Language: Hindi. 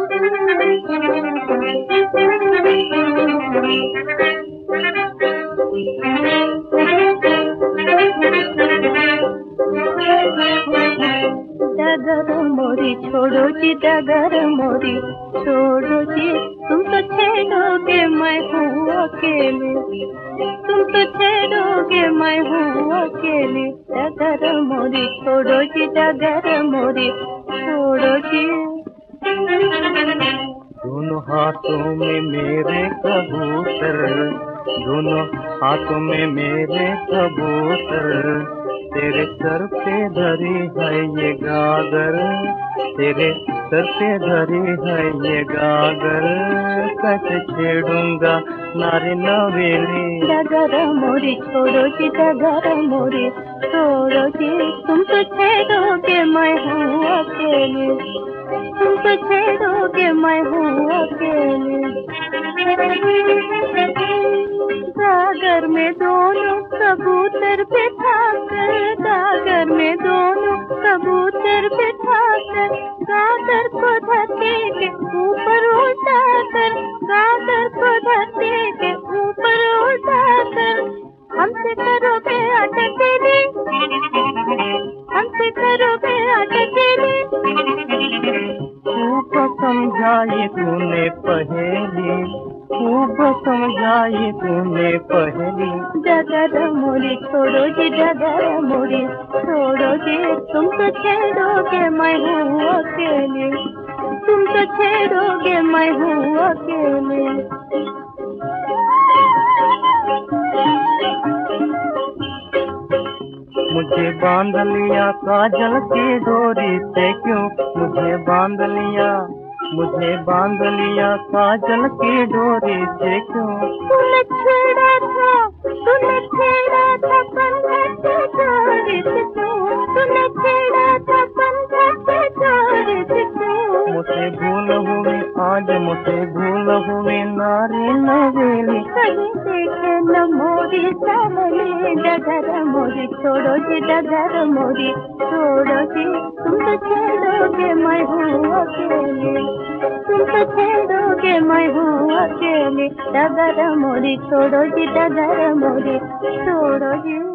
डगर मोरी छोड़ो जी, डगर मोरी छोड़ो जी, तुम तो छेड़ोगे मैं हूँ अकेले, तुम तो छेड़ोगे मैं हूँ अकेले। डगर मोरी छोड़ो जी, डगर मोरी छोड़ो जी। दोनों हाथों में मेरे कबूतर, दोनों हाथों में मेरे कबूतर, तेरे सर पे धरी है ये गागर, तेरे सर पे धरी है ये गागर, कैसे छेड़ूंगा नारी नवेली। डगर मोरी छोड़ो जी, डगर मोरी छोड़ो जी, तुम तो छेड़ोगे मैं हूँ अकेले, तुम तो छेड़ोगे मैं हूँ अकेले। गागर में दोनों कबूतर बिठा कर, गागर में दोनों कबूतर बिठा कर, गागर को धरती के ऊपर उठा कर, गागर को धरती के ऊपर उठा कर, हमसे करोगे अटकेली, हमसे करोगे अटकेली। खूब समझाई तूने पहेली, खूब समझाई तूने पहेली। डगर मोरी छोड़ो जी, डगर मोरी छोड़ो जी, तुम तो छेड़ोगे मैं हूँ अकेले, तुम तो छेड़ोगे मैं हूँ अकेले। मुझे बांध लिया काजल की डोरी से क्यों, मुझे बांध लिया, मुझे बांध लिया काजल की डोरी से क्यों। तूने छेड़ा था, तूने छेड़ा था बंधन के डोरी से क्यों, तूने छेड़ा था बंधन के डोरी से क्यों। मुझे भूल हुई आज, मुझे भूल हुई नारी नवेली। कहीं देखे न मोरी सावली, डगर मोरी छोड़ो जी, डगर मोरी छोड़ो जी, तुम तो छेड़ोगे मैं हूँ अकेले, तुम तो छेड़ोगे मैं हूँ अकेले। डगर मोरी छोड़ो जी, डगर मोरी छोड़ो जी।